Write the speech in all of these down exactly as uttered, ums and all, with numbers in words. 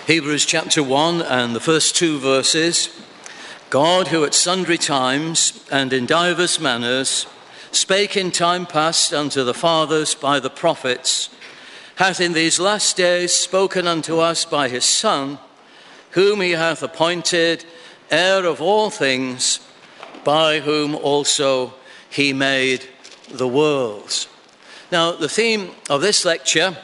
Hebrews chapter one and the first two verses. God, who at sundry times and in divers manners spake in time past unto the fathers by the prophets, hath in these last days spoken unto us by his Son, whom he hath appointed heir of all things, by whom also he made the worlds. Now, the theme of this lecture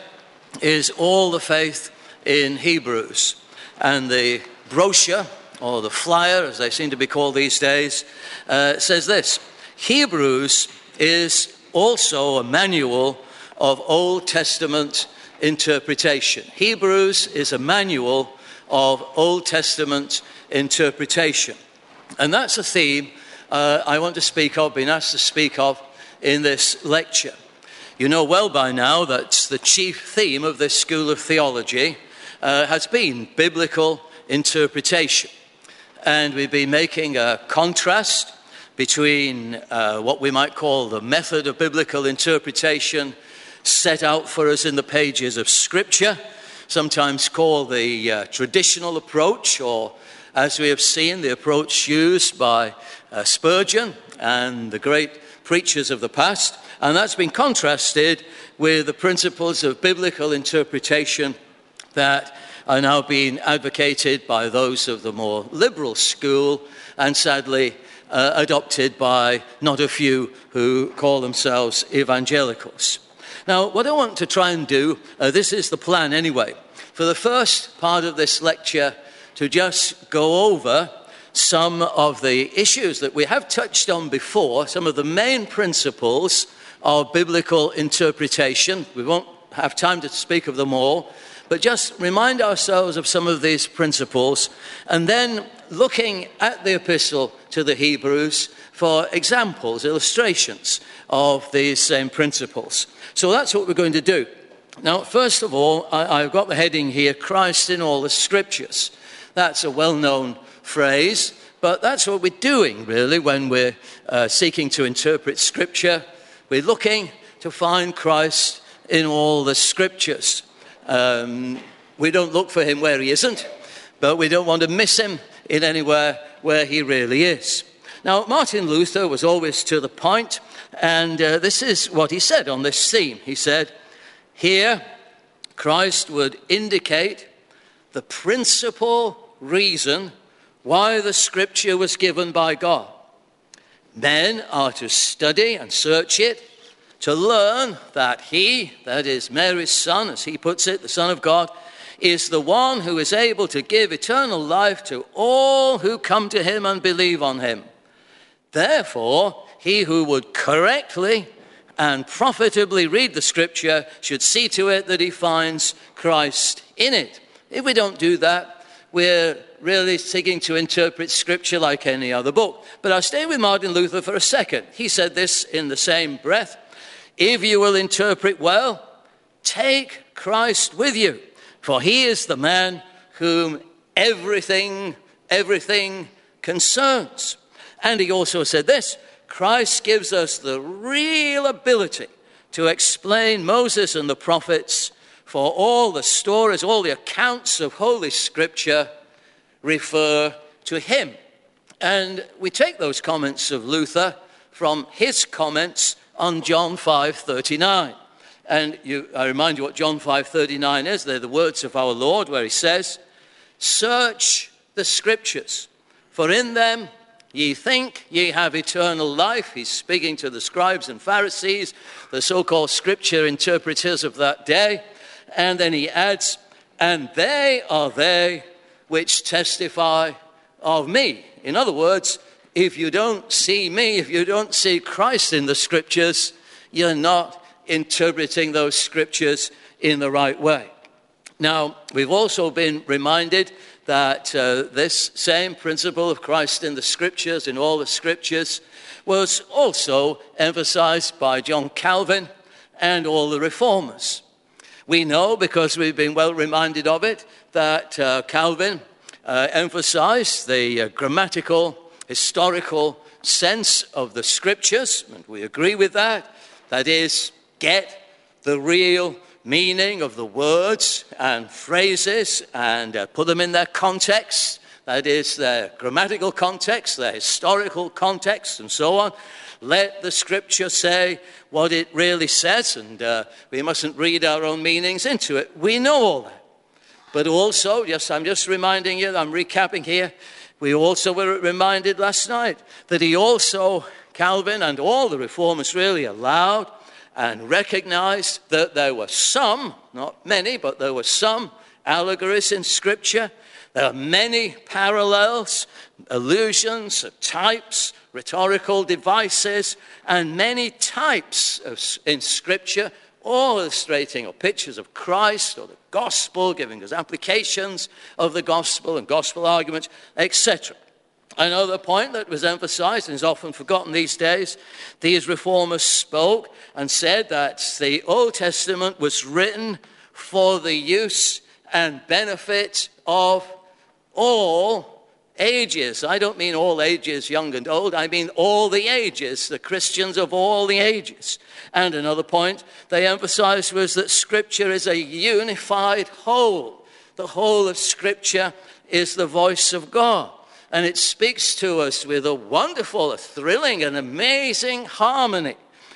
is all the faith in Hebrews, and the brochure, or the flyer as they seem to be called these days, uh, says this: Hebrews is also a manual of Old Testament interpretation. Hebrews is a manual of Old Testament interpretation, and that's a theme uh, I want to speak of, been asked to speak of in this lecture. You know well by now that the chief theme of this school of theology Uh, has been biblical interpretation. And we've been making a contrast between uh, what we might call the method of biblical interpretation set out for us in the pages of Scripture, sometimes called the uh, traditional approach, or as we have seen, the approach used by uh, Spurgeon and the great preachers of the past. And that's been contrasted with the principles of biblical interpretation that are now being advocated by those of the more liberal school, and sadly uh, adopted by not a few who call themselves evangelicals. Now, what I want to try and do, uh, this is the plan anyway, for the first part of this lecture to just go over some of the issues that we have touched on before, some of the main principles of biblical interpretation. We won't have time to speak of them all, but just remind ourselves of some of these principles, and then looking at the epistle to the Hebrews for examples, illustrations of these same principles. So that's what we're going to do. Now, first of all, I, I've got the heading here, Christ in all the Scriptures. That's a well-known phrase, but that's what we're doing, really, when we're uh, seeking to interpret Scripture. We're looking to find Christ in all the Scriptures. Um, we don't look for him where he isn't, but we don't want to miss him in anywhere where he really is. Now, Martin Luther was always to the point, and uh, this is what he said on this theme. He said, here Christ would indicate the principal reason why the Scripture was given by God. Men are to study and search it, to learn that he, that is Mary's son, as he puts it, the Son of God, is the one who is able to give eternal life to all who come to him and believe on him. Therefore, he who would correctly and profitably read the Scripture should see to it that he finds Christ in it. If we don't do that, we're really seeking to interpret Scripture like any other book. But I'll stay with Martin Luther for a second. He said this in the same breath: if you will interpret well, take Christ with you, for he is the man whom everything, everything concerns. And he also said this: Christ gives us the real ability to explain Moses and the prophets, for all the stories, all the accounts of Holy Scripture refer to him. And we take those comments of Luther from his comments on John five thirty-nine. And you, I remind you what John five thirty-nine is. They're the words of our Lord, where he says, search the Scriptures, for in them ye think ye have eternal life. He's speaking to the scribes and Pharisees, the so-called Scripture interpreters of that day. And then he adds, and they are they which testify of me. In other words, if you don't see me, if you don't see Christ in the Scriptures, you're not interpreting those Scriptures in the right way. Now, we've also been reminded that uh, this same principle of Christ in the Scriptures, in all the Scriptures, was also emphasized by John Calvin and all the Reformers. We know, because we've been well reminded of it, that uh, Calvin uh, emphasized the uh, grammatical, historical sense of the Scriptures, and we agree with that. That is, get the real meaning of the words and phrases and uh, put them in their context. That is, their grammatical context, their historical context, and so on. Let the Scripture say what it really says, and uh, we mustn't read our own meanings into it. We know all that. But also, yes, I'm just reminding you, I'm recapping here, we also were reminded last night that he also, Calvin and all the reformers really, allowed and recognized that there were some, not many, but there were some allegories in Scripture. There are many parallels, allusions, types, rhetorical devices, and many types of, in Scripture, all illustrating or pictures of Christ or the gospel, giving us applications of the gospel and gospel arguments, et cetera. Another point that was emphasized and is often forgotten these days, these reformers spoke and said that the Old Testament was written for the use and benefit of all ages. I don't mean all ages, young and old. I mean all the ages, the Christians of all the ages. And another point they emphasized was that Scripture is a unified whole. The whole of Scripture is the voice of God. And it speaks to us with a wonderful, a thrilling, and amazing harmony.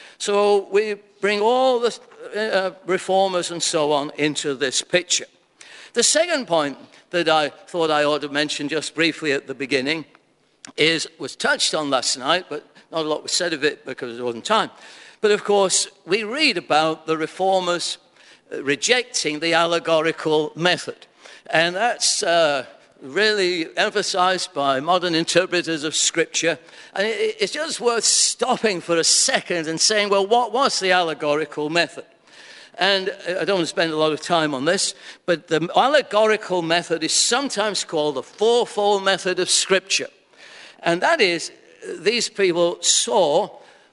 So we bring all the uh, reformers and so on into this picture. The second point that I thought I ought to mention just briefly at the beginning is, was touched on last night, but not a lot was said of it because there wasn't time. But of course, we read about the reformers rejecting the allegorical method. And that's uh, really emphasized by modern interpreters of Scripture. And it, it's just worth stopping for a second and saying, well, what was the allegorical method? And I don't want to spend a lot of time on this, but the allegorical method is sometimes called the fourfold method of Scripture. And that is, these people saw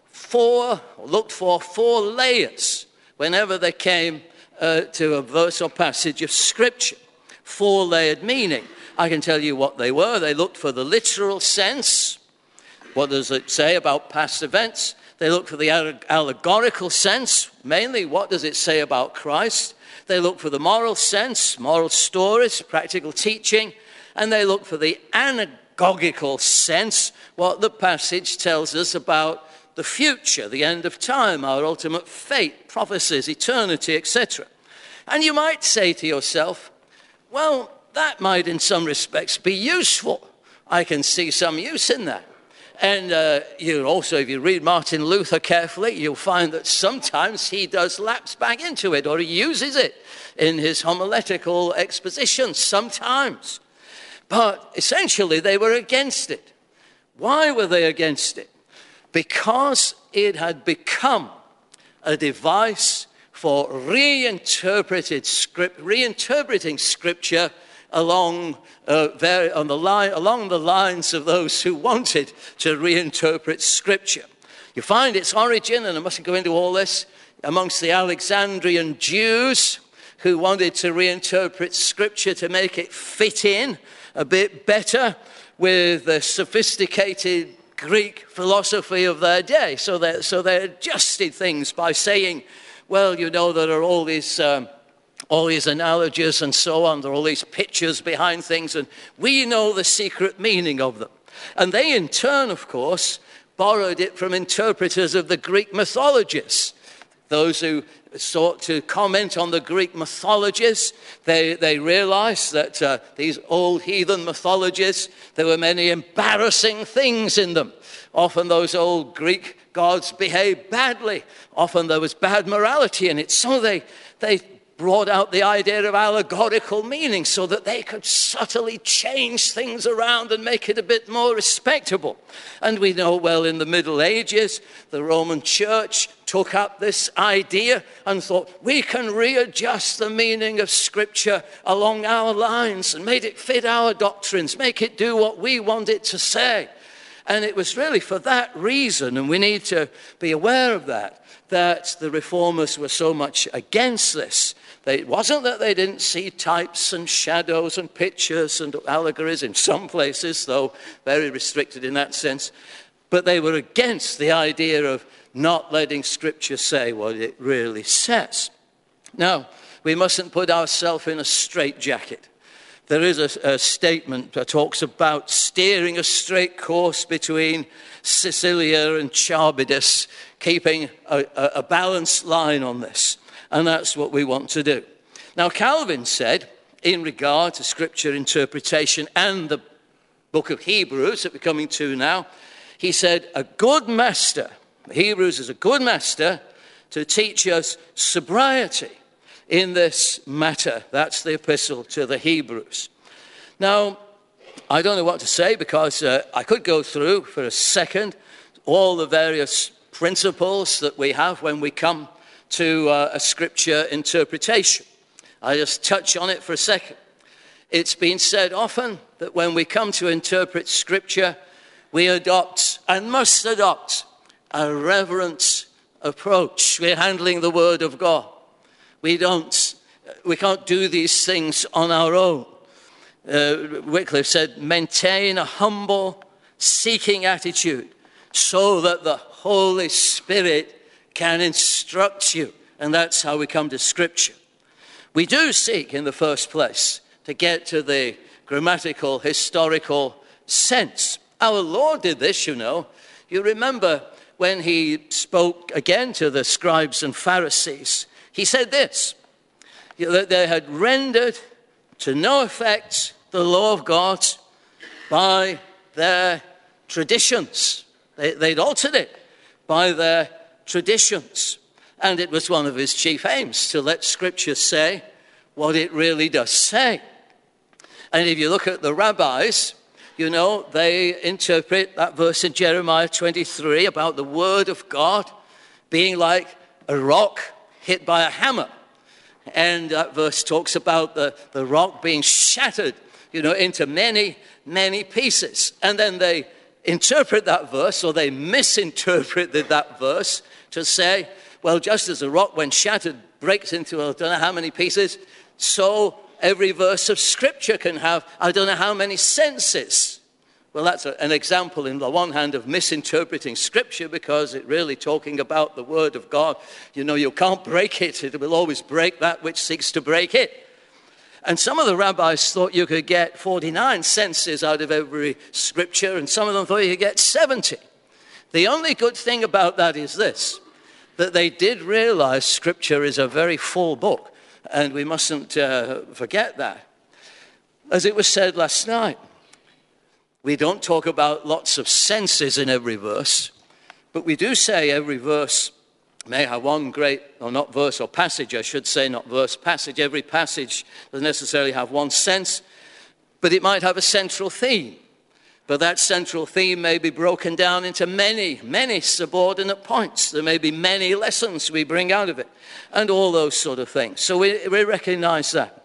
four, looked for four layers whenever they came uh, to a verse or passage of Scripture. Four-layered meaning. I can tell you what they were. They looked for the literal sense. What does it say about past events? They look for the allegorical sense, mainly what does it say about Christ. They look for the moral sense, moral stories, practical teaching. And they look for the anagogical sense, what the passage tells us about the future, the end of time, our ultimate fate, prophecies, eternity, et cetera. And you might say to yourself, well, that might in some respects be useful. I can see some use in that. And uh, you also, if you read Martin Luther carefully, you'll find that sometimes he does lapse back into it, or he uses it in his homiletical expositions sometimes. But essentially, they were against it. Why were they against it? Because it had become a device for reinterpreted script, reinterpreting Scripture along uh, very, on the line, along the lines of those who wanted to reinterpret Scripture. You find its origin, and I mustn't go into all this, amongst the Alexandrian Jews who wanted to reinterpret Scripture to make it fit in a bit better with the sophisticated Greek philosophy of their day. So they, so they adjusted things by saying, well, you know, there are all these... Um, all these analogies and so on. There are all these pictures behind things, and we know the secret meaning of them. And they, in turn, of course, borrowed it from interpreters of the Greek mythologies. Those who sought to comment on the Greek mythologies, they, they realized that uh, these old heathen mythologies, there were many embarrassing things in them. Often those old Greek gods behaved badly. Often there was bad morality in it. So they they brought out the idea of allegorical meaning so that they could subtly change things around and make it a bit more respectable. And we know well in the Middle Ages, the Roman Church took up this idea and thought, we can readjust the meaning of Scripture along our lines and make it fit our doctrines, make it do what we want it to say. And it was really for that reason, and we need to be aware of that, that the reformers were so much against this. They, it wasn't that they didn't see types and shadows and pictures and allegories in some places, though very restricted in that sense, but they were against the idea of not letting Scripture say what it really says. Now, we mustn't put ourselves in a straitjacket. There is a, a statement that talks about steering a straight course between Sicilia and Charybdis, keeping a, a, a balanced line on this. And that's what we want to do. Now, Calvin said, in regard to scripture interpretation and the book of Hebrews that we're coming to now, he said, a good master, Hebrews is a good master to teach us sobriety in this matter. That's the epistle to the Hebrews. Now, I don't know what to say because uh, I could go through for a second all the various principles that we have when we come to uh, a scripture interpretation. I just touch on it for a second. It's been said often that when we come to interpret scripture, we adopt and must adopt a reverent approach. We're handling the word of God. We don't, we can't do these things on our own. Uh, Wycliffe said, maintain a humble, seeking attitude so that the Holy Spirit can instruct you. And that's how we come to Scripture. We do seek, in the first place, to get to the grammatical, historical sense. Our Lord did this, you know. You remember when he spoke again to the scribes and Pharisees, he said this, that they had rendered to no effect the law of God by their traditions. They, they'd altered it by their traditions. And it was one of his chief aims to let Scripture say what it really does say. And if you look at the rabbis, you know, they interpret that verse in Jeremiah twenty-three about the word of God being like a rock hit by a hammer. And that verse talks about the, the rock being shattered, you know, into many, many pieces. And then they interpret that verse, or they misinterpreted that verse to say, well, just as a rock when shattered breaks into I don't know how many pieces, so every verse of Scripture can have I don't know how many senses. Well, that's a, an example, in the one hand, of misinterpreting Scripture because it's really talking about the Word of God. You know, you can't break it. It will always break that which seeks to break it. And some of the rabbis thought you could get forty-nine senses out of every Scripture, and some of them thought you could get seventy. The only good thing about that is this, that they did realize Scripture is a very full book, and we mustn't uh, forget that. As it was said last night, we don't talk about lots of senses in every verse, but we do say every verse may have one great, or not verse or passage, I should say, not verse, passage. Every passage doesn't necessarily have one sense, but it might have a central theme. But that central theme may be broken down into many, many subordinate points. There may be many lessons we bring out of it, and all those sort of things. So we, we recognize that.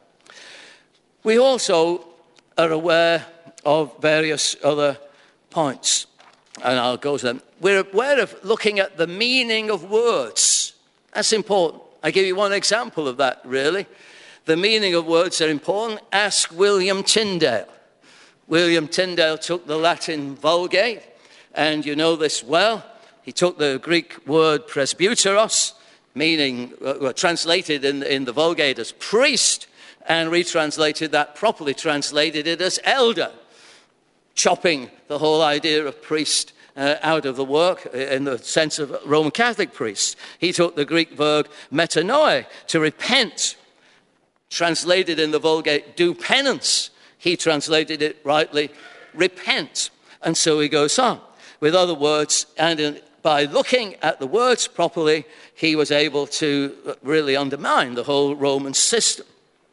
We also are aware of various other points, and I'll go to them. We're aware of looking at the meaning of words. That's important. I give you one example of that, really. The meaning of words are important. Ask William Tyndale. William Tyndale took the Latin Vulgate, and you know this well. He took the Greek word presbyteros, meaning, uh, translated in, in the Vulgate as priest, and retranslated that, properly translated it as elder, chopping the whole idea of priest uh, out of the work in the sense of Roman Catholic priests. He took the Greek verb metanoia, to repent, translated in the Vulgate, do penance. He translated it rightly, repent. And so he goes on with other words, and in, by looking at the words properly, he was able to really undermine the whole Roman system.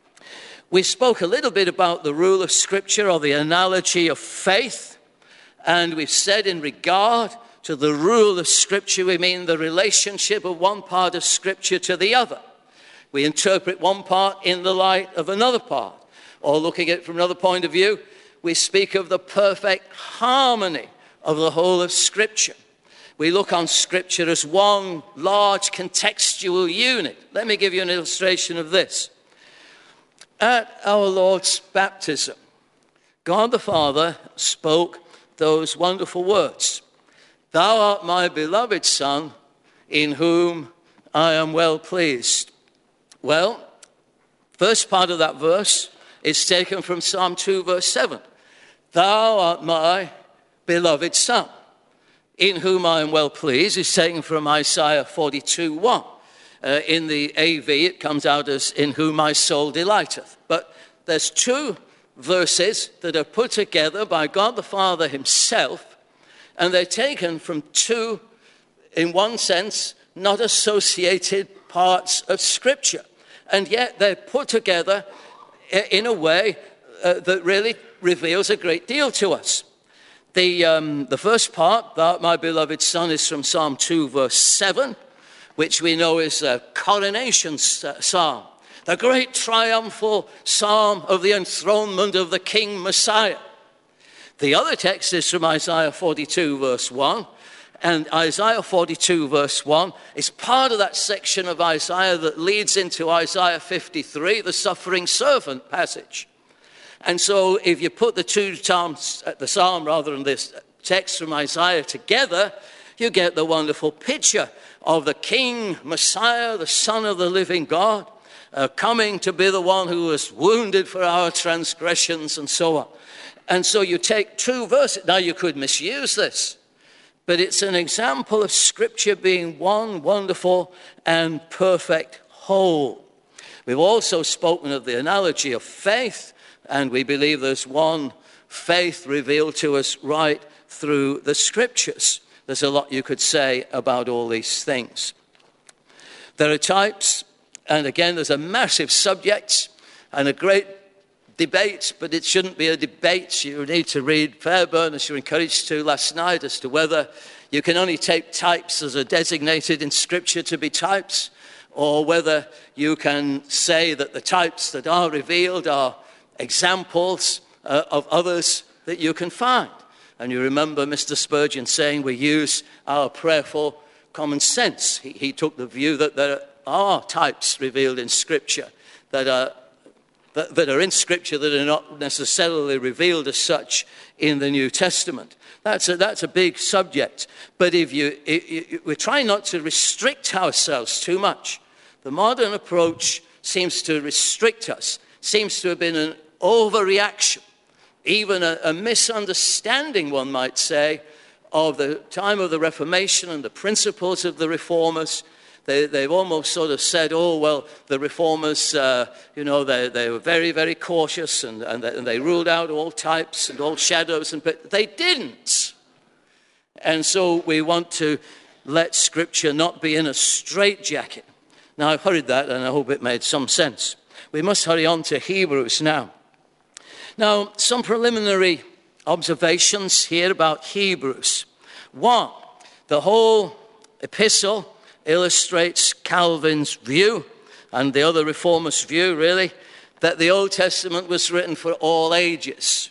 We spoke a little bit about the rule of Scripture, or the analogy of faith, and we've said in regard to the rule of Scripture, we mean the relationship of one part of Scripture to the other. We interpret one part in the light of another part, or looking at it from another point of view, we speak of the perfect harmony of the whole of Scripture. We look on Scripture as one large contextual unit. Let me give you an illustration of this. At our Lord's baptism, God the Father spoke those wonderful words, "Thou art my beloved Son, in whom I am well pleased." Well, first part of that verse is taken from Psalm two, verse seven. Thou art my beloved Son, in whom I am well pleased, is taken from Isaiah forty-two, one. Uh, in the A V, it comes out as, in whom my soul delighteth. But there's two verses that are put together by God the Father himself, and they're taken from two, in one sense, not associated parts of Scripture. And yet they're put together in a way uh, that really reveals a great deal to us. The, um, the first part, thou art my beloved Son, is from Psalm two, verse seven, which we know is a coronation psalm, the great triumphal psalm of the enthronement of the King Messiah. The other text is from Isaiah forty-two, verse one, and Isaiah forty-two, verse one is part of that section of Isaiah that leads into Isaiah fifty-three, the suffering servant passage. And so if you put the two psalms, the psalm rather than this text from Isaiah together, you get the wonderful picture of the King Messiah, the Son of the living God, uh, coming to be the one who was wounded for our transgressions and so on. And so you take two verses. Now you could misuse this, but it's an example of Scripture being one wonderful and perfect whole. We've also spoken of the analogy of faith, and we believe there's one faith revealed to us right through the Scriptures. There's a lot you could say about all these things. There are types, and again, there's a massive subject and a great debate, but it shouldn't be a debate. You need to read Fairburn, as you were encouraged to last night, as to whether you can only take types as are designated in Scripture to be types, or whether you can say that the types that are revealed are examples uh, of others that you can find. And you remember Mister Spurgeon saying we use our prayerful common sense. He, he took the view that there are types revealed in Scripture that are, that, that are in Scripture that are not necessarily revealed as such in the New Testament. That's a, that's a big subject. But if you, if, if, we're trying not to restrict ourselves too much. The modern approach seems to restrict us, seems to have been an overreaction, even a, a misunderstanding, one might say, of the time of the Reformation and the principles of the Reformers. They, they've almost sort of said, oh, well, the Reformers, uh, you know, they, they were very, very cautious, and, and, they, and they ruled out all types and all shadows, and but they didn't. And so we want to let Scripture not be in a straitjacket. Now, I've hurried that, and I hope it made some sense. We must hurry on to Hebrews now. Now, some preliminary observations here about Hebrews. One, the whole epistle illustrates Calvin's view, and the other reformers' view, really, that the Old Testament was written for all ages.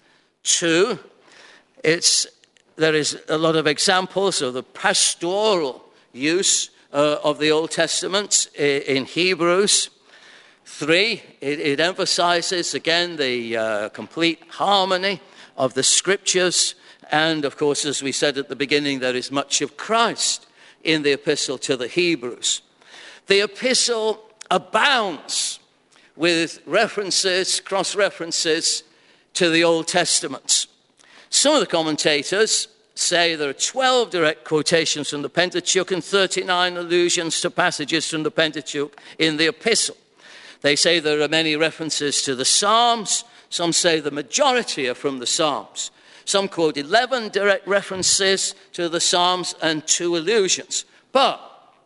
Two, it's, there is a lot of examples of the pastoral use uh, of the Old Testament in Hebrews. Three, it, it emphasizes, again, the uh, complete harmony of the Scriptures. And, of course, as we said at the beginning, there is much of Christ in the epistle to the Hebrews. The epistle abounds with references, cross-references to the Old Testament. Some of the commentators say there are twelve direct quotations from the Pentateuch and thirty-nine allusions to passages from the Pentateuch in the epistle. They say there are many references to the Psalms. Some say the majority are from the Psalms. Some quote eleven direct references to the Psalms and two allusions. But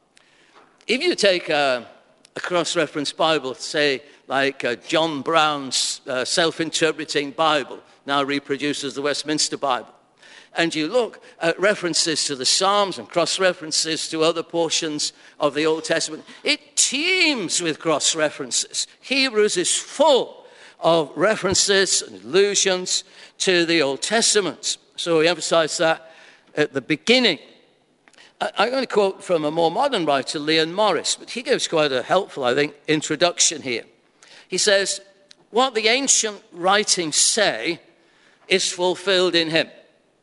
if you take a, a cross-reference Bible, say like uh, John Brown's uh, self-interpreting Bible, now reproduces the Westminster Bible, and you look at references to the Psalms and cross-references to other portions of the Old Testament, it teems with cross-references. Hebrews is full of references and allusions to the Old Testament. So we emphasize that at the beginning. I'm going to quote from a more modern writer, Leon Morris, but he gives quite a helpful, I think, introduction here. He says, what the ancient writings say is fulfilled in him.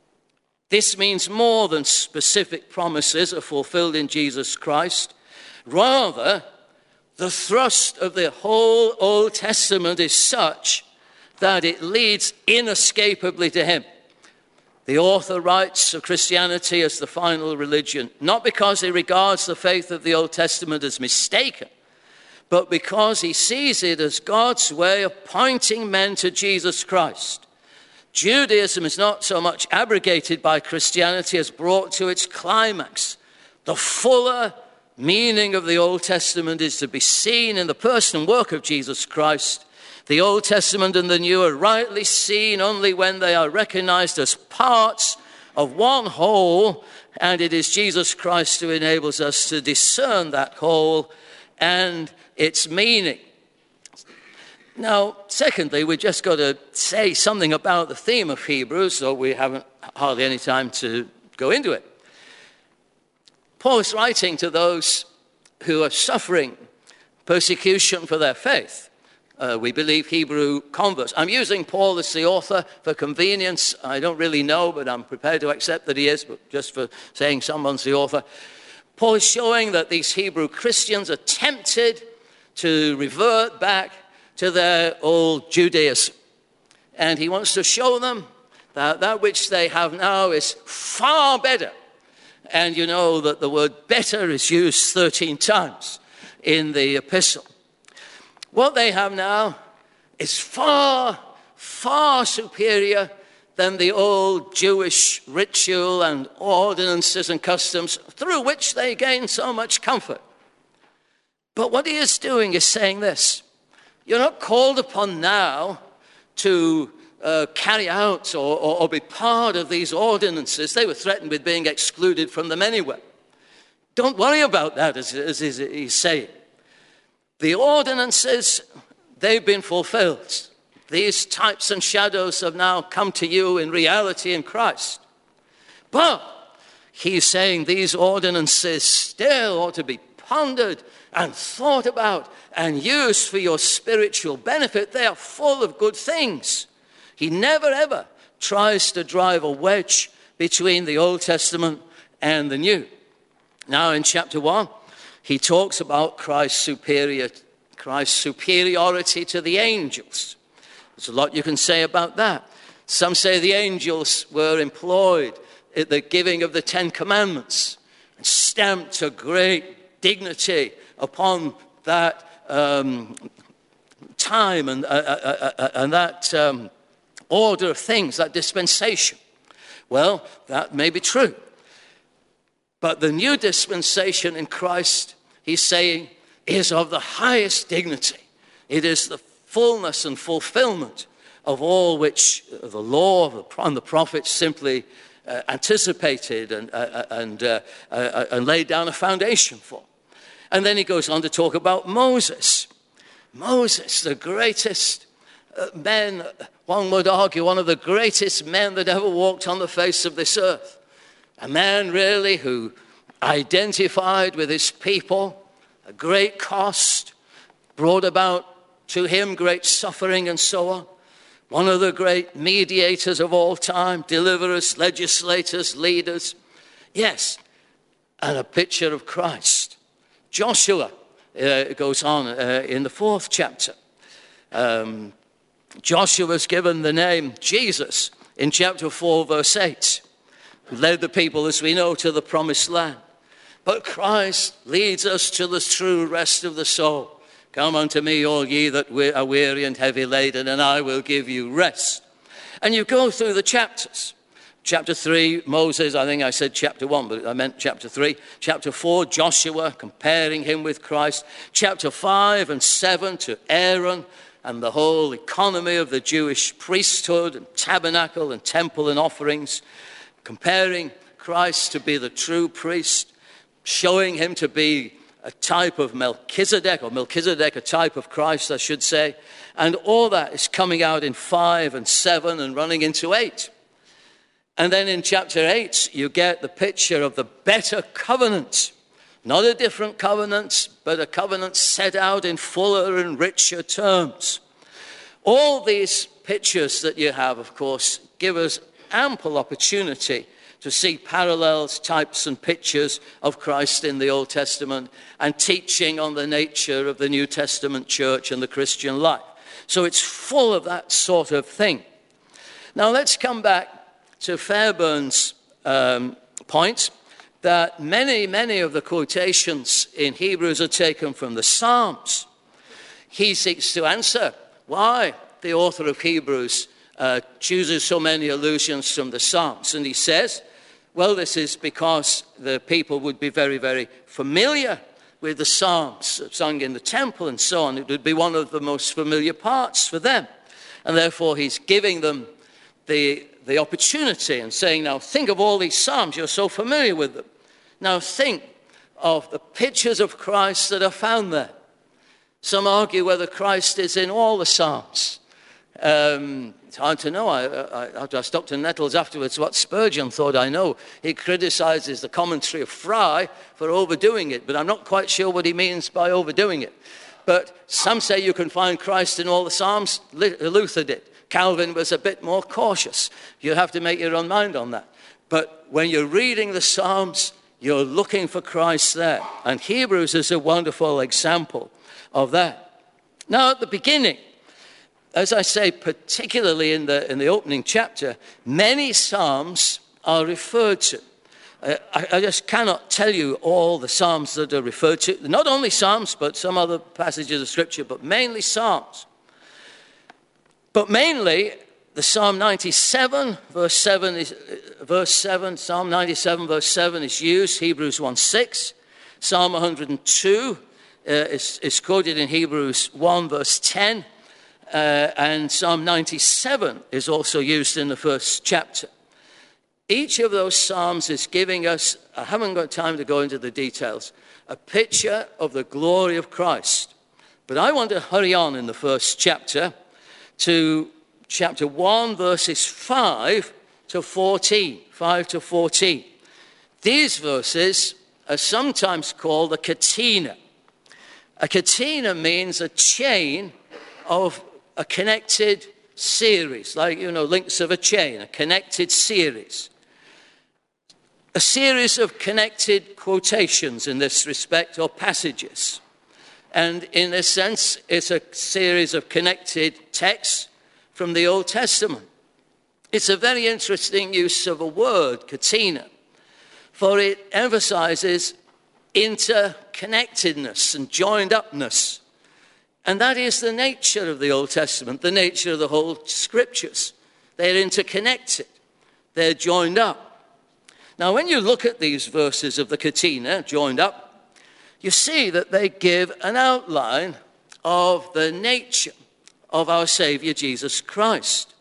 This means more than specific promises are fulfilled in Jesus Christ. Rather, The thrust of the whole Old Testament is such that it leads inescapably to him. The author writes of Christianity as the final religion, not because he regards the faith of the Old Testament as mistaken, but because he sees it as God's way of pointing men to Jesus Christ. Judaism is not so much abrogated by Christianity as brought to its climax. The fuller meaning of the Old Testament is to be seen in the person and work of Jesus Christ. The Old Testament and the New are rightly seen only when they are recognized as parts of one whole, and it is Jesus Christ who enables us to discern that whole and its meaning. Now, secondly, we've just got to say something about the theme of Hebrews, though we haven't hardly any time to go into it. Paul is writing to those who are suffering persecution for their faith. Uh, we believe Hebrew converts. I'm using Paul as the author for convenience. I don't really know, but I'm prepared to accept that he is, but just for saying someone's the author. Paul is showing that these Hebrew Christians are tempted to revert back to their old Judaism. And he wants to show them that that which they have now is far better. And you know that the word better is used thirteen times in the epistle. What they have now is far, far superior than the old Jewish ritual and ordinances and customs through which they gain so much comfort. But what he is doing is saying this: you're not called upon now to uh, carry out or, or, or be part of these ordinances. They were threatened with being excluded from them anyway. Don't worry about that, as, as he's saying. The ordinances, they've been fulfilled. These types and shadows have now come to you in reality in Christ. But he's saying these ordinances still ought to be pondered and thought about and used for your spiritual benefit. They are full of good things. He never ever tries to drive a wedge between the Old Testament and the New. Now in chapter one, he talks about Christ's superior, Christ's superiority to the angels. There's a lot you can say about that. Some say the angels were employed at the giving of the Ten Commandments and stamped a great dignity upon that um, time and, uh, uh, uh, and that um, order of things, that dispensation. Well, that may be true. But the new dispensation in Christ, he's saying, is of the highest dignity. It is the fullness and fulfillment of all which the law and the prophets simply uh, anticipated and, uh, and, uh, uh, and laid down a foundation for. And then he goes on to talk about Moses. Moses, the greatest uh, men, one would argue, one of the greatest men that ever walked on the face of this earth. A man really who identified with his people, a great cost, brought about to him great suffering and so on. One of the great mediators of all time, deliverers, legislators, leaders. Yes, and a picture of Christ. Joshua uh, goes on uh, in the fourth chapter. Um, Joshua was given the name Jesus in chapter four, verse eight. Who led the people, as we know, to the promised land. But Christ leads us to the true rest of the soul. Come unto me, all ye that are weary and heavy laden, and I will give you rest. And you go through the chapters. Chapter three, Moses, I think I said chapter one, but I meant chapter three. Chapter four, Joshua, comparing him with Christ. Chapter five and seven to Aaron and the whole economy of the Jewish priesthood and tabernacle and temple and offerings. Comparing Christ to be the true priest, showing him to be a type of Melchizedek, or Melchizedek, a type of Christ, I should say. And all that is coming out in five and seven and running into eight. And then in chapter eight, you get the picture of the better covenant. Not a different covenant, but a covenant set out in fuller and richer terms. All these pictures that you have, of course, give us ample opportunity to see parallels, types, and pictures of Christ in the Old Testament and teaching on the nature of the New Testament church and the Christian life. So it's full of that sort of thing. Now let's come back to Fairbairn's um, point that many, many of the quotations in Hebrews are taken from the Psalms. He seeks to answer why the author of Hebrews uh, chooses so many allusions from the Psalms. And he says, well, this is because the people would be very, very familiar with the Psalms sung in the temple and so on. It would be one of the most familiar parts for them. And therefore he's giving them the, the opportunity and saying, now think of all these Psalms, you're so familiar with them. Now think of the pictures of Christ that are found there. Some argue whether Christ is in all the Psalms. Um, it's hard to know. I, I, I asked Doctor Nettles afterwards what Spurgeon thought. I know he criticizes the commentary of Fry for overdoing it, but I'm not quite sure what he means by overdoing it. But some say you can find Christ in all the Psalms. Luther did. Calvin was a bit more cautious. You have to make your own mind on that. But when you're reading the Psalms, you're looking for Christ there. And Hebrews is a wonderful example of that. Now, at the beginning, as I say, particularly in the, in the opening chapter, many Psalms are referred to. Uh, I, I just cannot tell you all the Psalms that are referred to. Not only Psalms, but some other passages of Scripture, but mainly Psalms. But mainly, the Psalm ninety-seven, verse seven, is, uh, verse seven, Psalm ninety-seven, verse seven is used, Hebrews one six. Psalm one hundred two uh, is, is quoted in Hebrews one, verse ten. Uh, and Psalm ninety-seven is also used in the first chapter. Each of those Psalms is giving us, I haven't got time to go into the details, a picture of the glory of Christ. But I want to hurry on in the first chapter to chapter one, verses five to fourteen. five to fourteen. These verses are sometimes called a catena. A catena means a chain of a connected series, like, you know, links of a chain, a connected series. A series of connected quotations in this respect, or passages. And in a sense, it's a series of connected texts from the Old Testament. It's a very interesting use of a word, catena, for it emphasizes interconnectedness and joined-upness. And that is the nature of the Old Testament, the nature of the whole Scriptures. They're interconnected. They're joined up. Now, when you look at these verses of the catena, joined up, you see that they give an outline of the nature of our Savior, Jesus Christ.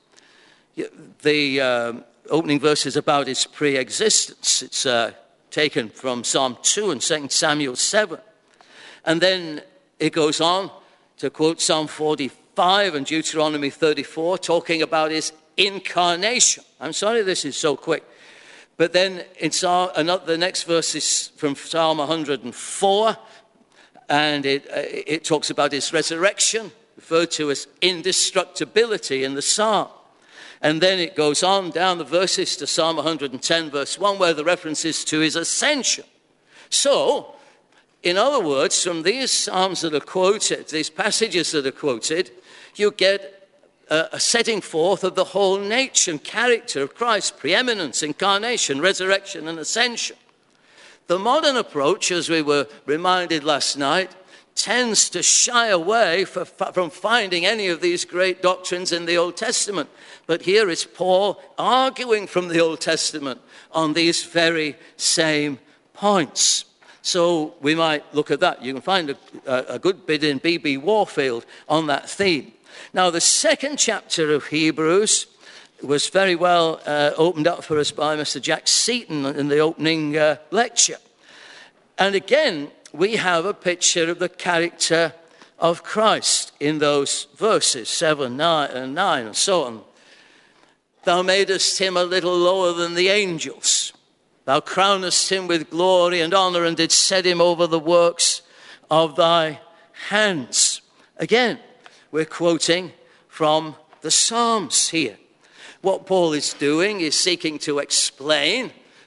The um, opening verse is about his pre-existence. It's uh, taken from Psalm two and Second Samuel seven. And then it goes on to quote Psalm forty-five and Deuteronomy thirty-four, talking about his incarnation. I'm sorry this is so quick. But then in Psalm, another, the next verse is from Psalm one hundred four, and it, uh, it talks about his resurrection, referred to as indestructibility in the psalm. And then it goes on down the verses to Psalm one hundred ten, verse one, where the reference is to his ascension. So, in other words, from these psalms that are quoted, these passages that are quoted, you get a, a setting forth of the whole nature and character of Christ, preeminence, incarnation, resurrection, and ascension. The modern approach, as we were reminded last night, tends to shy away for, from finding any of these great doctrines in the Old Testament. But here is Paul arguing from the Old Testament on these very same points. So we might look at that. You can find a, a good bit in B B Warfield on that theme. Now, the second chapter of Hebrews was very well uh, opened up for us by Mister Jack Seaton in the opening uh, lecture. And again, we have a picture of the character of Christ in those verses, seven, nine, and nine, and so on. Thou madest him a little lower than the angels. Thou crownest him with glory and honor, and didst set him over the works of thy hands. Again, we're quoting from the Psalms here. What Paul is doing is seeking to explain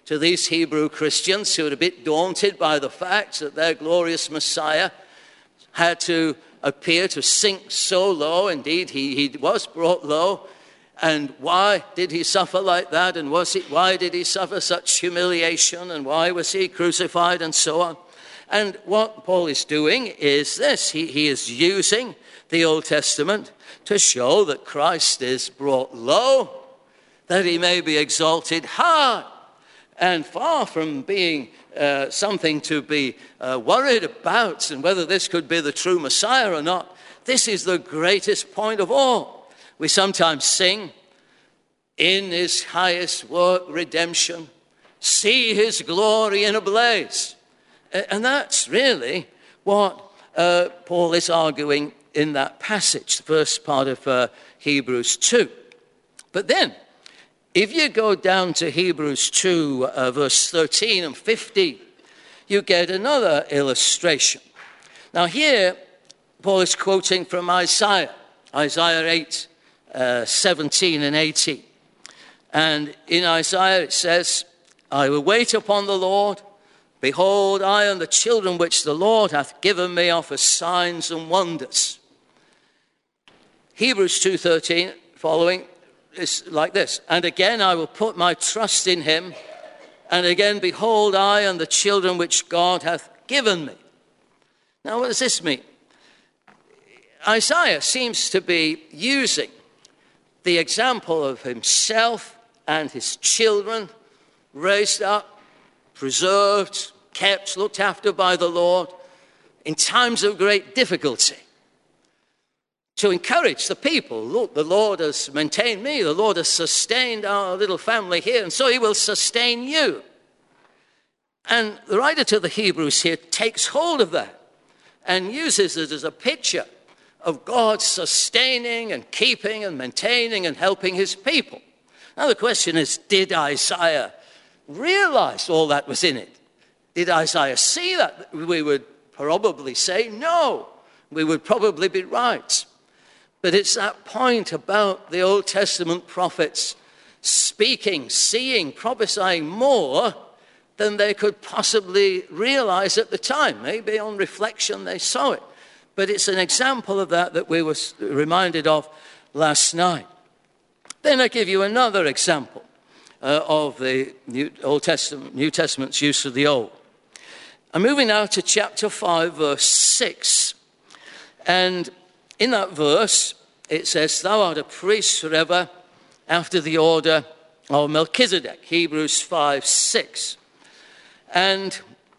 to these Hebrew Christians who were a bit daunted by the fact that their glorious Messiah had to appear to sink so low. Indeed, he, he was brought low. And why did he suffer like that? And was it, why did he suffer such humiliation? And why was he crucified? And so on. And what Paul is doing is this. He, he is using the Old Testament to show that Christ is brought low, that he may be exalted high. And far from being uh, something to be uh, worried about and whether this could be the true Messiah or not, this is the greatest point of all. We sometimes sing, in his highest work, redemption, see his glory in a blaze. And that's really what uh, Paul is arguing in that passage, the first part of uh, Hebrews two. But then, if you go down to Hebrews two, uh, verse thirteen and fifteen, you get another illustration. Now here, Paul is quoting from Isaiah, Isaiah eight, uh, seventeen and eighteen. And in Isaiah it says, I will wait upon the Lord. Behold, I and the children which the Lord hath given me are for signs and wonders. Hebrews two thirteen following is like this. And again I will put my trust in him. And again, behold, I and the children which God hath given me. Now, what does this mean? Isaiah seems to be using the example of himself and his children, raised up, preserved, kept, looked after by the Lord in times of great difficulty, to encourage the people. Look, the Lord has maintained me. The Lord has sustained our little family here, and so he will sustain you. And the writer to the Hebrews here takes hold of that and uses it as a picture of God sustaining and keeping and maintaining and helping his people. Now the question is, did Isaiah realize all that was in it? Did Isaiah see that? We would probably say no. We would probably be right. But it's that point about the Old Testament prophets speaking, seeing, prophesying more than they could possibly realize at the time. Maybe on reflection they saw it. But it's an example of that that we were reminded of last night. Then I give you another example uh, of the New, Old Testament, New Testament's use of the Old. I'm moving now to chapter five, verse six. And in that verse, it says, thou art a priest forever after the order of Melchizedek, Hebrews five, six. And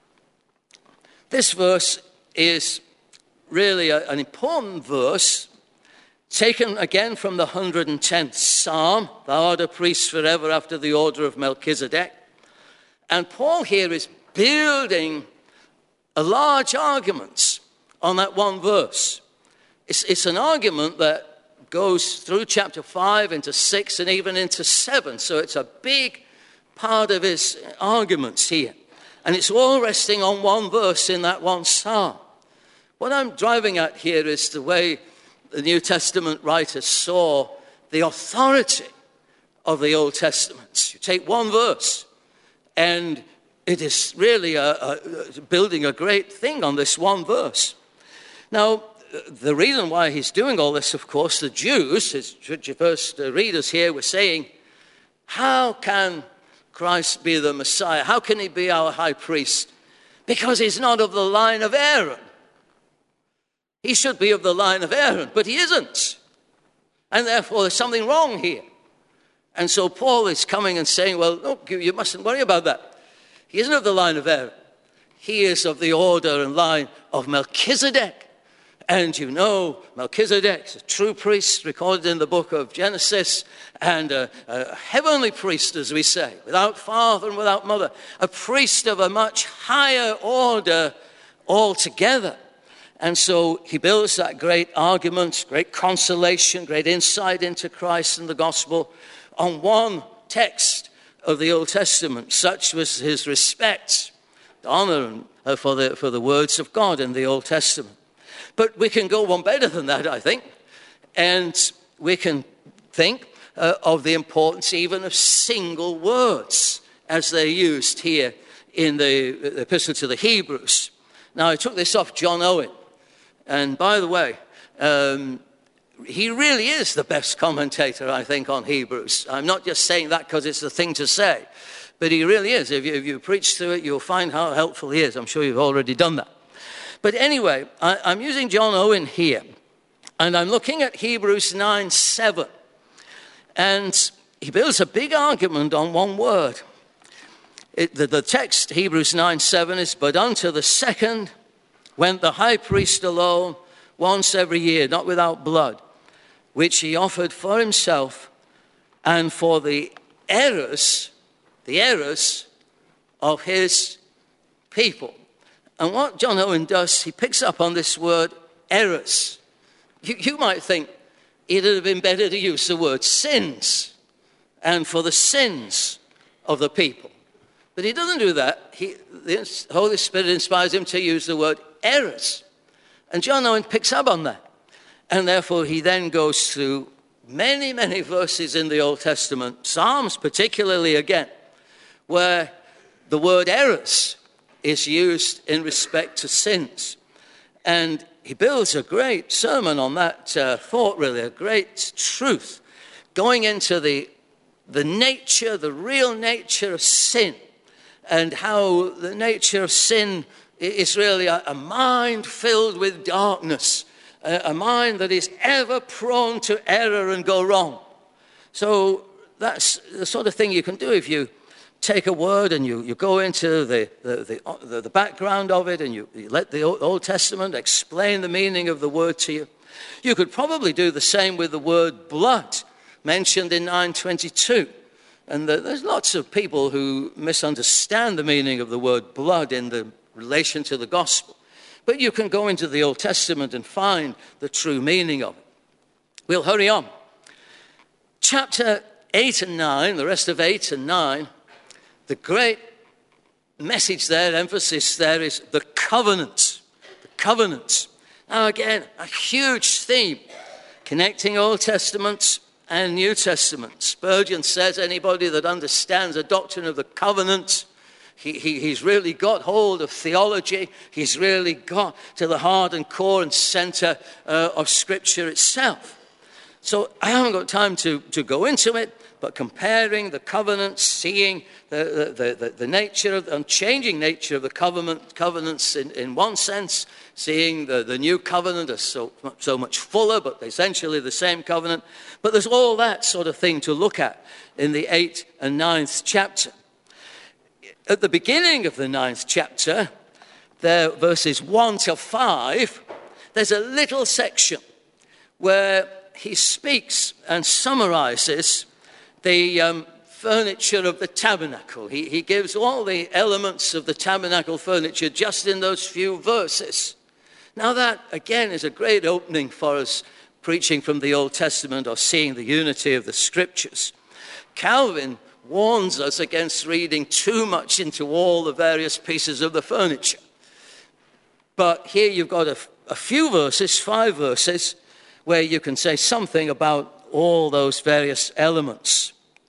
this verse is really a, an important verse, taken again from the one hundred tenth Psalm, thou art a priest forever after the order of Melchizedek. And Paul here is building a large argument on that one verse. It's, it's an argument that goes through chapter five into six and even into seven. So it's a big part of his arguments here. And it's all resting on one verse in that one psalm. What I'm driving at here is the way the New Testament writers saw the authority of the Old Testament. You take one verse, and it is really a, a, building a great thing on this one verse. Now, the reason why he's doing all this, of course, the Jews, his first readers here were saying, how can Christ be the Messiah? How can he be our high priest? Because he's not of the line of Aaron. He should be of the line of Aaron, but he isn't. And therefore, there's something wrong here. And so Paul is coming and saying, well, look, you mustn't worry about that. He isn't of the line of Aaron. He is of the order and line of Melchizedek. And you know, Melchizedek is a true priest recorded in the book of Genesis, and a, a heavenly priest, as we say, without father and without mother, a priest of a much higher order altogether. And so he builds that great argument, great consolation, great insight into Christ and the gospel on one text of the Old Testament. Such was his respect, honor for the, for the words of God in the Old Testament. But we can go one better than that, I think. And we can think uh, of the importance even of single words as they're used here in the, the Epistle to the Hebrews. Now, I took this off John Owen. And by the way, um, he really is the best commentator, I think, on Hebrews. I'm not just saying that because it's the thing to say, but he really is. If you, if you preach through it, you'll find how helpful he is. I'm sure you've already done that. But anyway, I, I'm using John Owen here, and I'm looking at Hebrews nine seven. And he builds a big argument on one word. It, the, the text, Hebrews nine seven, is, "But unto the second went the high priest alone, once every year, not without blood, which he offered for himself and for the errors, the errors of his people." And what John Owen does, he picks up on this word, errors. You, you might think it would have been better to use the word sins, and for the sins of the people. But he doesn't do that. He, the Holy Spirit inspires him to use the word errors. And John Owen picks up on that. And therefore he then goes through many, many verses in the Old Testament, Psalms particularly again, where the word errors is used in respect to sins. And he builds a great sermon on that uh, thought, really, a great truth, going into the, the nature, the real nature of sin, and how the nature of sin is really a, a mind filled with darkness, a, a mind that is ever prone to error and go wrong. So that's the sort of thing you can do if you take a word and you, you go into the, the, the, the background of it, and you, you let the Old Testament explain the meaning of the word to you. You could probably do the same with the word blood, mentioned in nine twenty-two. And the, there's lots of people who misunderstand the meaning of the word blood in the relation to the gospel. But you can go into the Old Testament and find the true meaning of it. We'll hurry on. Chapter eight and nine, the rest of eight and nine, the great message there, emphasis there, is the covenant. The covenant. Now again, a huge theme connecting Old Testament and New Testament. Spurgeon says anybody that understands the doctrine of the covenant, he, he, he's really got hold of theology. He's really got to the heart and core and center uh, of Scripture itself. So I haven't got time to, to go into it, but comparing the covenants, seeing the, the, the, the nature of the unchanging nature of the covenant, covenants in, in one sense, seeing the, the new covenant as so, so much fuller, but essentially the same covenant. But there's all that sort of thing to look at in the eighth and ninth chapter. At the beginning of the ninth chapter, there, verses one to five, there's a little section where he speaks and summarizes the um, furniture of the tabernacle. He, he gives all the elements of the tabernacle furniture just in those few verses. Now that, again, is a great opening for us preaching from the Old Testament or seeing the unity of the Scriptures. Calvin warns us against reading too much into all the various pieces of the furniture. But here you've got a, a few verses, five verses, where you can say something about all those various elements.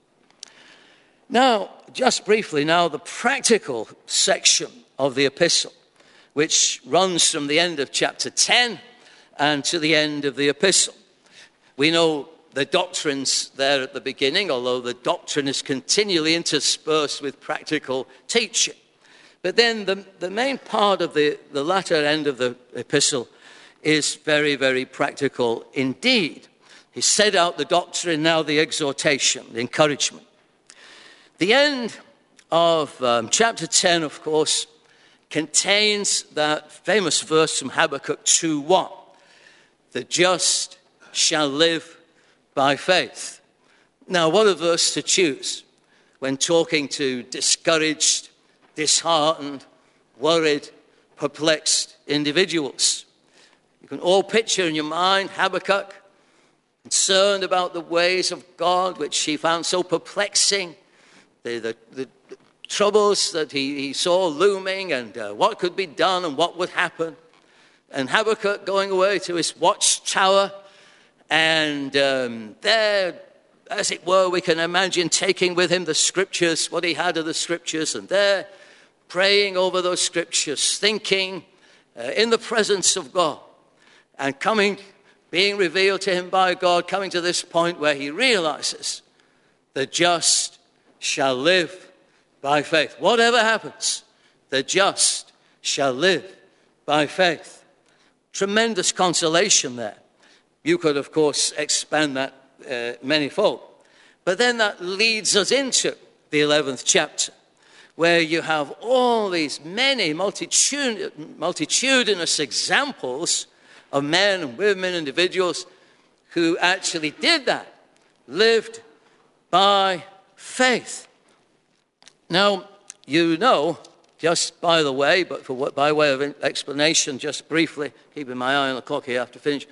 Now, just briefly now, the practical section of the epistle, which runs from the end of chapter ten and to the end of the epistle. We know the doctrines there at the beginning, although the doctrine is continually interspersed with practical teaching. But then the, the main part of the, the latter end of the epistle is very, very practical indeed. He set out the doctrine, now the exhortation, the encouragement. The end of um, chapter ten, of course, contains that famous verse from Habakkuk two one. The just shall live by faith. Now, what a verse to choose when talking to discouraged, disheartened, worried, perplexed individuals. You can all picture in your mind Habakkuk, concerned about the ways of God, which he found so perplexing, the, the, the troubles that he, he saw looming, and uh, what could be done and what would happen. And Habakkuk going away to his watchtower, and um, there as it were, we can imagine taking with him the scriptures, what he had of the scriptures, and there praying over those scriptures, thinking uh, in the presence of God, and coming, being revealed to him by God, coming to this point where he realizes the just shall live by faith. Whatever happens, the just shall live by faith. Tremendous consolation there. You could, of course, expand that uh, manyfold. But then that leads us into the eleventh chapter, where you have all these many multitud- multitudinous examples of men and women, individuals who actually did that, lived by faith. Now, you know, just by the way, but for what, by way of explanation, just briefly, keeping my eye on the clock here, I have to finish.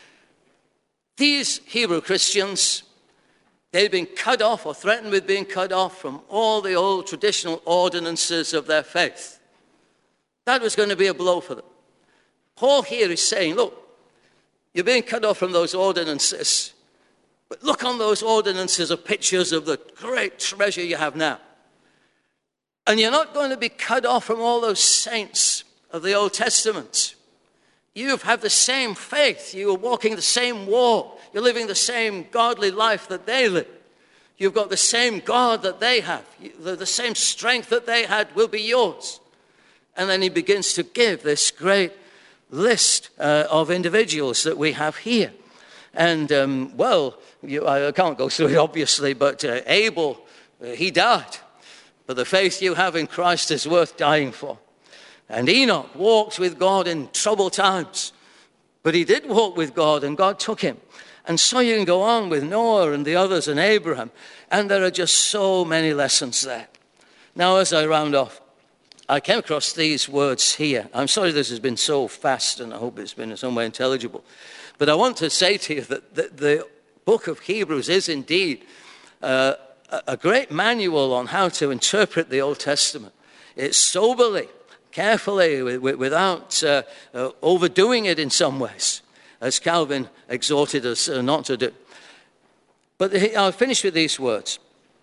These Hebrew Christians, they'd been cut off or threatened with being cut off from all the old traditional ordinances of their faith. That was going to be a blow for them. Paul here is saying, look, you're being cut off from those ordinances, but look on those ordinances of pictures of the great treasure you have now. And you're not going to be cut off from all those saints of the Old Testament. You have the same faith. You are walking the same walk. You're living the same godly life that they live. You've got the same God that they have. The, the same strength that they had will be yours. And then he begins to give this great list uh, of individuals that we have here. And, um, well, you, I can't go through it, obviously, but uh, Abel, uh, he died. But the faith you have in Christ is worth dying for. And Enoch walked with God in troubled times. But he did walk with God, and God took him. And so you can go on with Noah and the others and Abraham. And there are just so many lessons there. Now, as I round off, I came across these words here. I'm sorry this has been so fast, and I hope it's been in some way intelligible. But I want to say to you that the, the book of Hebrews is indeed uh, a great manual on how to interpret the Old Testament. It's soberly, carefully, without uh, uh, overdoing it in some ways, as Calvin exhorted us uh, not to do. But I'll finish with these words.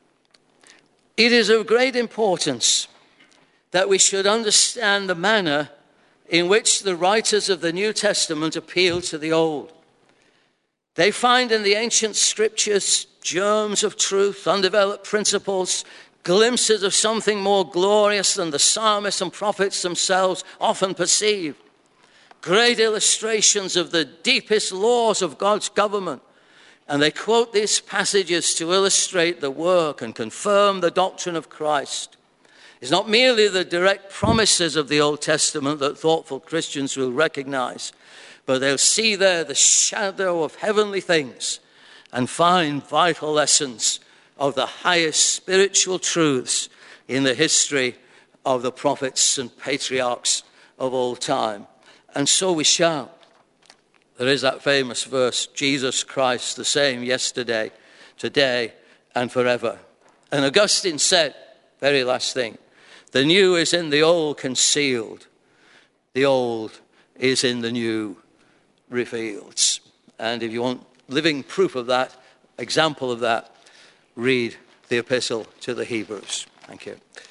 It is of great importance that we should understand the manner in which the writers of the New Testament appeal to the Old. They find in the ancient scriptures germs of truth, undeveloped principles, glimpses of something more glorious than the psalmists and prophets themselves often perceive. Great illustrations of the deepest laws of God's government. And they quote these passages to illustrate the work and confirm the doctrine of Christ. It's not merely the direct promises of the Old Testament that thoughtful Christians will recognize, but they'll see there the shadow of heavenly things and find vital lessons of the highest spiritual truths in the history of the prophets and patriarchs of all time. And so we shall. There is that famous verse, Jesus Christ the same yesterday, today, and forever. And Augustine said, very last thing, the new is in the old concealed. The old is in the new revealed. And if you want living proof of that, example of that, read the epistle to the Hebrews. Thank you.